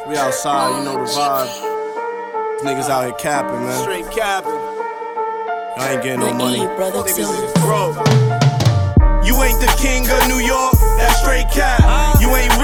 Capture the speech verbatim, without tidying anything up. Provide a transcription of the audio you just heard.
We outside, you know the vibe. Niggas out here capping, man. Straight capping. I ain't getting no money. Niggas is broke. You ain't the king of New York, that's straight cap. You ain't